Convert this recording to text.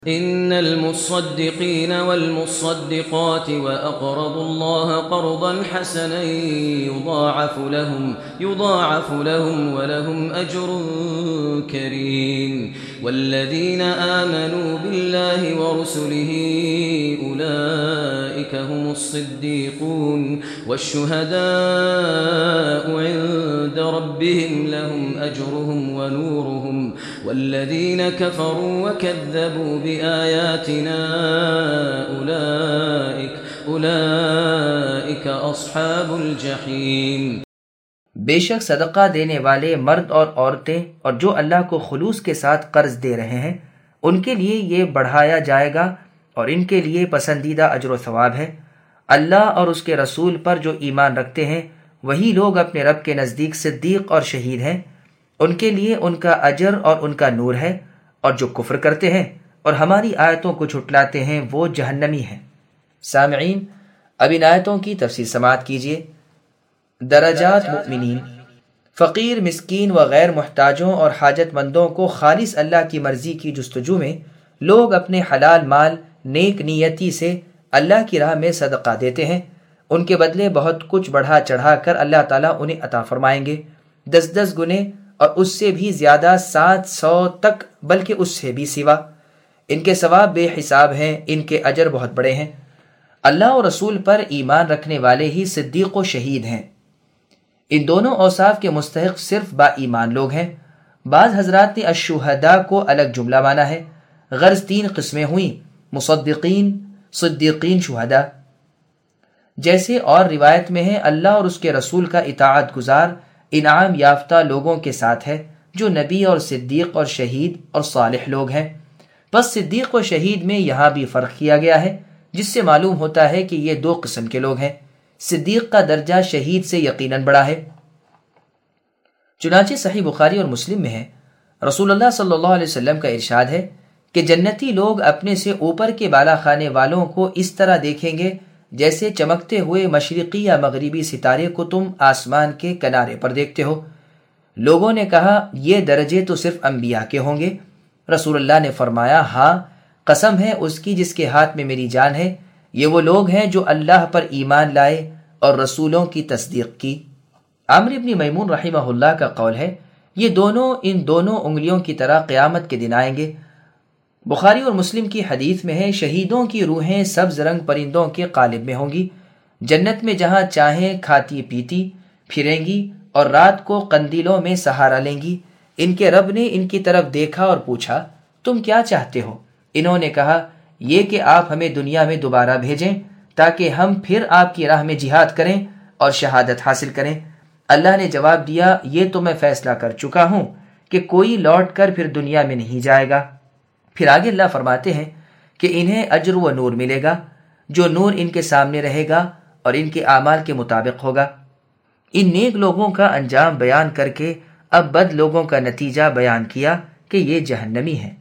إن المصدقين والمصدقات وأقرضوا الله قرضا حسنا يضاعف لهم ولهم أجر كريم والذين آمنوا بالله ورسله أولئك هم الصديقون والشهداء عند ربهم لهم أجرهم ونورهم والذين كفروا وكذبوا بآياتنا أولئك أصحاب الجحيم۔ بے شک صدقہ دینے والے مرد اور عورتیں اور جو اللہ کو خلوص کے ساتھ قرض دے رہے ہیں ان کے لیے یہ بڑھایا جائے گا اور ان کے لیے پسندیدہ اجر و ثواب ہے۔ اللہ اور اس کے رسول پر جو ایمان رکھتے ہیں وہی لوگ اپنے رب کے نزدیک صدیق اور شہید ہیں، ان کے لیے ان کا اجر اور ان کا نور ہے، اور جو کفر کرتے ہیں اور ہماری آیتوں کو جھٹلاتے ہیں وہ جہنمی ہیں۔ سامعین، اب ان آیتوں کی تفسیر سماعت کیجیے۔ درجات مؤمنین، فقیر، مسکین و غیر محتاجوں اور حاجت مندوں کو خالص اللہ کی مرضی کی جستجو میں لوگ اپنے حلال مال نیک نیتی سے اللہ کی راہ میں صدقہ دیتے ہیں، ان کے بدلے بہت کچھ بڑھا چڑھا کر اللہ تعالیٰ انہیں عطا فرمائیں گے، 10 گنے اور اس سے بھی زیادہ، 700 تک، بلکہ اس سے بھی سوا۔ ان کے ثواب بے حساب ہیں، ان کے اجر بہت بڑے ہیں۔ اللہ اور رسول پر ایمان رکھنے والے ہی صدیق و شہید ہیں۔ ان دونوں اوصاف کے مستحق صرف با ایمان لوگ ہیں۔ بعض حضرات نے الشہداء کو الگ جملہ مانا ہے، غرض 3 قسمیں ہوئیں، مصدقین، صدیقین، شہداء۔ جیسے اور روایت میں ہے، اللہ اور اس کے رسول کا اطاعت گزار انعام یافتہ لوگوں کے ساتھ ہے، جو نبی اور صدیق اور شہید اور صالح لوگ ہیں۔ بس صدیق و شہید میں یہاں بھی فرق کیا گیا ہے، جس سے معلوم ہوتا ہے کہ یہ 2 قسم کے لوگ ہیں۔ صدیق کا درجہ شہید سے یقیناً بڑا ہے۔ چنانچہ صحیح بخاری اور مسلم میں ہے، رسول اللہ صلی اللہ علیہ وسلم کا ارشاد ہے کہ جنتی لوگ اپنے سے اوپر کے بالا خانے والوں کو اس طرح دیکھیں گے جیسے چمکتے ہوئے مشرقی یا مغربی ستارے کو تم آسمان کے کنارے پر دیکھتے ہو۔ لوگوں نے کہا، یہ درجے تو صرف انبیاء کے ہوں گے؟ رسول اللہ نے فرمایا، ہاں، قسم ہے اس کی جس کے ہاتھ میں میری جان ہے، یہ وہ لوگ ہیں جو اللہ پر ایمان لائے اور رسولوں کی تصدیق کی۔ عامر بن میمون رحمہ اللہ کا قول ہے، یہ دونوں ان دونوں انگلیوں کی طرح قیامت کے دن آئیں گے۔ بخاری اور مسلم کی حدیث میں ہے، شہیدوں کی روحیں سبز رنگ پرندوں کے قالب میں ہوں گی، جنت میں جہاں چاہیں کھاتی پیتی پھریں گی اور رات کو قندیلوں میں سہارا لیں گی۔ ان کے رب نے ان کی طرف دیکھا اور پوچھا، تم کیا چاہتے ہو؟ انہوں نے کہا، یہ کہ آپ ہمیں دنیا میں دوبارہ بھیجیں تاکہ ہم پھر آپ کی راہ میں جہاد کریں اور شہادت حاصل کریں۔ اللہ نے جواب دیا، یہ تو میں فیصلہ کر چکا ہوں کہ کوئی لوٹ کر پھر دنیا میں نہیں جائے گا۔ پھر آگے اللہ فرماتے ہیں کہ انہیں اجر و نور ملے گا، جو نور ان کے سامنے رہے گا اور ان کے اعمال کے مطابق ہوگا۔ ان نیک لوگوں کا انجام بیان کر کے اب بد لوگوں کا نتیجہ بیان کیا کہ یہ جہنمی ہیں۔